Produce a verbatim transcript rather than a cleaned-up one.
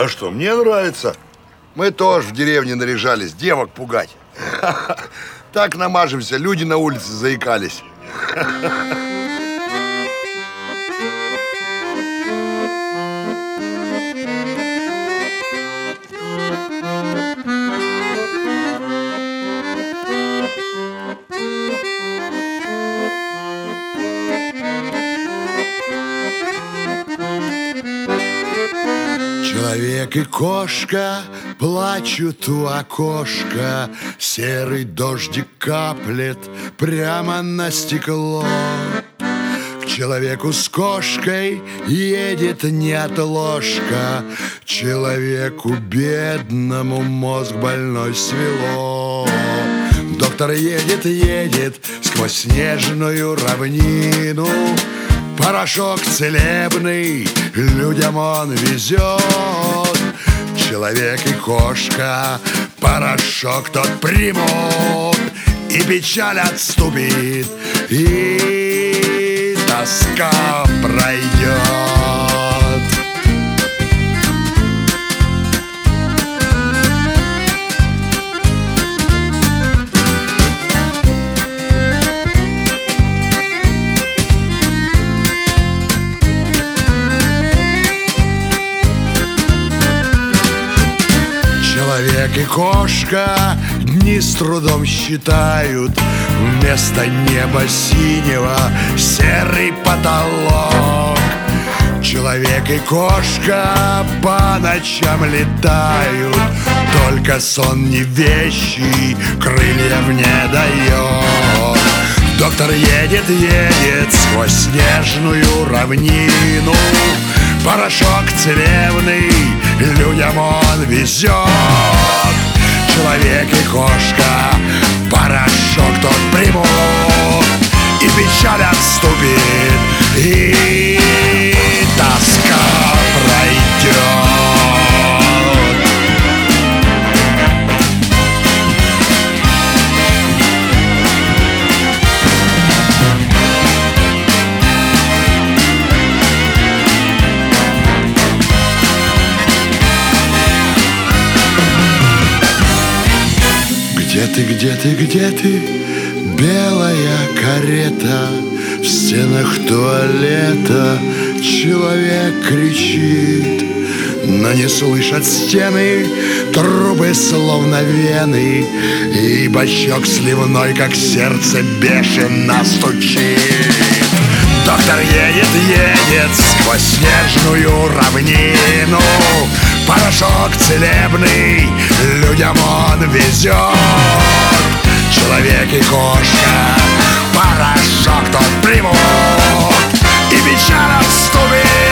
А что, мне нравится. Мы тоже в деревне наряжались, девок пугать. Так намажемся, люди на улице заикались. Человек и кошка плачут у окошка, серый дождик каплет прямо на стекло. К человеку с кошкой едет неотложка, человеку бедному мозг больной свело. Доктор едет, едет сквозь снежную равнину, порошок целебный людям он везет. Человек и кошка порошок тот примут, и печаль отступит, и тоска пройдет. Человек и кошка дни с трудом считают, вместо неба синего серый потолок. Человек и кошка по ночам летают, только сон не вещий крыльев не дает. Доктор едет, едет сквозь снежную равнину, порошок целебный людям он везет. Человек и кошка порошок тот примут, и печаль отступит, и тоска пройдет. Где ты, где ты, где ты, белая карета? В стенах туалета человек кричит, но не слышат стены трубы, словно вены, и бачок сливной, как сердце, бешено стучит. Доктор едет, едет сквозь снежную равнину, порошок целебный людям он везет. Человек и кошка порошок тот примут, и печаль отступит,